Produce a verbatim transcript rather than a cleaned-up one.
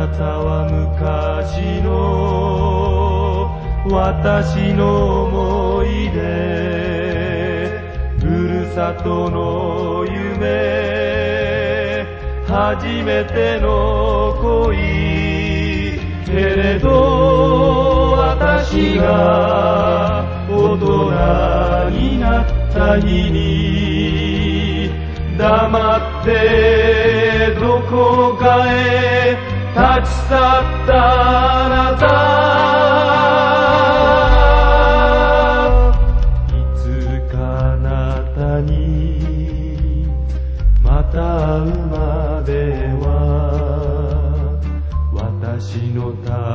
なたは昔の私の思い出、ふるさとの夢、初めての恋、けれど私が大人になった日に黙ってどこかへ立ち去ったあなた、いつかあなたにまた会うまでは私の